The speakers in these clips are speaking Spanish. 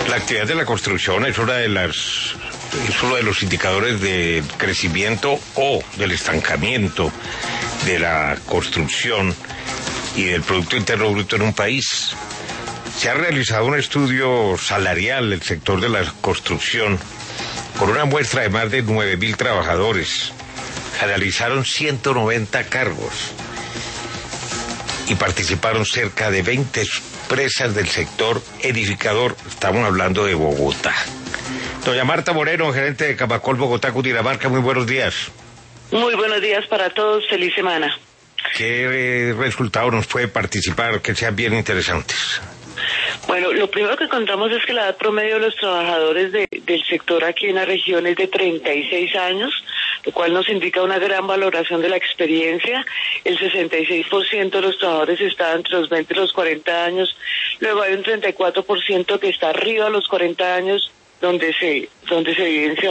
La actividad de la construcción es uno de los indicadores de crecimiento o del estancamiento de la construcción y del Producto Interno Bruto en un país. Se ha realizado un estudio salarial del sector de la construcción con una muestra de más de 9.000 trabajadores. Se analizaron 190 cargos y participaron cerca de 20 empresas del sector edificador. Estamos hablando de Bogotá. Doña Marta Moreno, gerente de Camacol Bogotá, Cundinamarca, muy buenos días. Muy buenos días para todos, feliz semana. ¿Qué resultado nos puede participar que sean bien interesantes? Bueno, lo primero que encontramos es que la edad promedio de los trabajadores del sector aquí en la región es de 36 años, lo cual nos indica una gran valoración de la experiencia. El 66% de los trabajadores está entre los 20 y los 40 años, luego hay un 34% que está arriba de los 40 años, donde se evidencia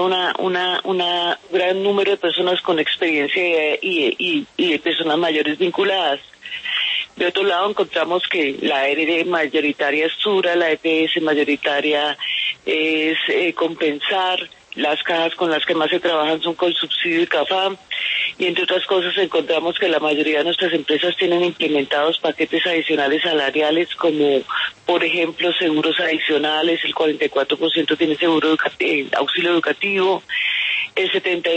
una gran número de personas con experiencia y de personas mayores vinculadas. De otro lado encontramos que la ERE mayoritaria es Sura, la EPS mayoritaria es Compensar, las cajas con las que más se trabajan son Colsubsidio y CAFAM, y entre otras cosas encontramos que la mayoría de nuestras empresas tienen implementados paquetes adicionales salariales como, por ejemplo, seguros adicionales, el 44% tiene auxilio educativo, el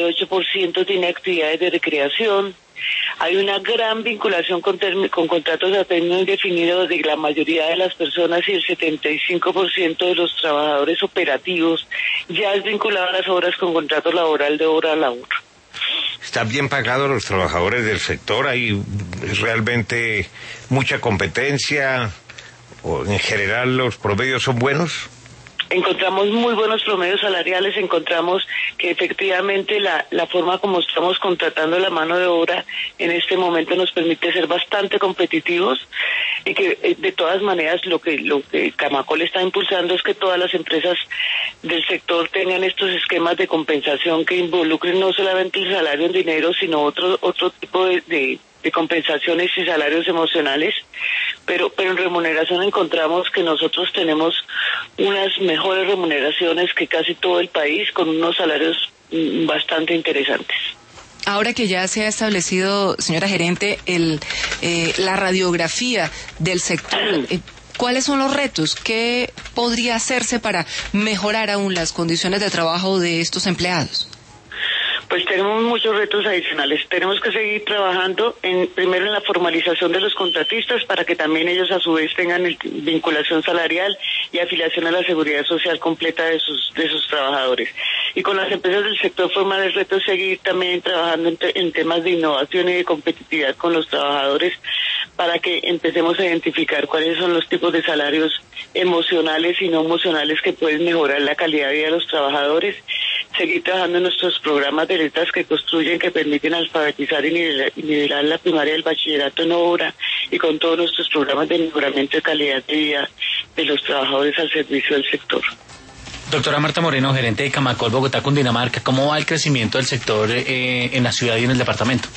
78% tiene actividades de recreación. Hay una gran vinculación con contratos a término indefinido de la mayoría de las personas y el 75% de los trabajadores operativos ya es vinculado a las obras con contrato laboral de hora a labor. ¿Están bien pagados los trabajadores del sector? ¿Hay realmente mucha competencia? ¿O en general los promedios son buenos? Encontramos muy buenos promedios salariales, encontramos que efectivamente la forma como estamos contratando la mano de obra en este momento nos permite ser bastante competitivos y que de todas maneras lo que Camacol está impulsando es que todas las empresas del sector tengan estos esquemas de compensación que involucren no solamente el salario en dinero, sino otro tipo de compensaciones y salarios emocionales, pero en remuneración encontramos que nosotros tenemos unas mejores remuneraciones que casi todo el país, con unos salarios bastante interesantes. Ahora que ya se ha establecido, señora gerente, la radiografía del sector, ¿cuáles son los retos? ¿Qué podría hacerse para mejorar aún las condiciones de trabajo de estos empleados? Pues tenemos muchos retos adicionales. Tenemos que seguir trabajando primero en la formalización de los contratistas para que también ellos a su vez tengan vinculación salarial y afiliación a la seguridad social completa de sus trabajadores. Y con las empresas del sector formal el reto es seguir también trabajando en temas de innovación y de competitividad con los trabajadores para que empecemos a identificar cuáles son los tipos de salarios emocionales y no emocionales que pueden mejorar la calidad de vida de los trabajadores. Seguir trabajando en nuestros programas de letras que construyen, que permiten alfabetizar y nivelar la primaria del bachillerato en obra, y con todos nuestros programas de mejoramiento de calidad de vida de los trabajadores al servicio del sector. Doctora Marta Moreno, gerente de Camacol Bogotá, Cundinamarca, ¿cómo va el crecimiento del sector en la ciudad y en el departamento?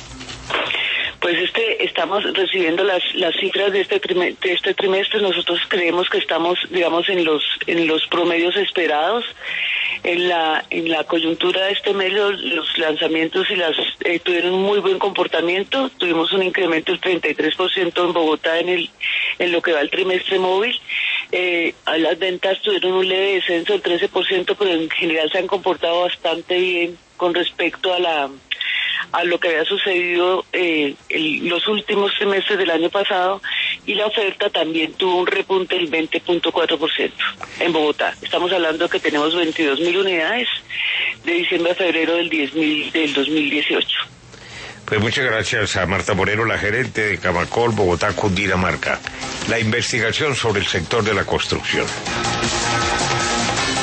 Pues estamos recibiendo las cifras de este trimestre. Nosotros creemos que estamos, digamos, en los promedios esperados. En la coyuntura de este mes los lanzamientos tuvieron un muy buen comportamiento. Tuvimos un incremento del 33% en Bogotá en lo que va el trimestre móvil. Las ventas tuvieron un leve descenso del 13%, pero en general se han comportado bastante bien con respecto a lo que había sucedido los últimos trimestres del año pasado, y la oferta también tuvo un repunte del 20.4% en Bogotá. Estamos hablando que tenemos 22.000 unidades de diciembre a febrero del 2018. Pues muchas gracias a Marta Moreno, la gerente de Camacol Bogotá, Cundinamarca. La investigación sobre el sector de la construcción.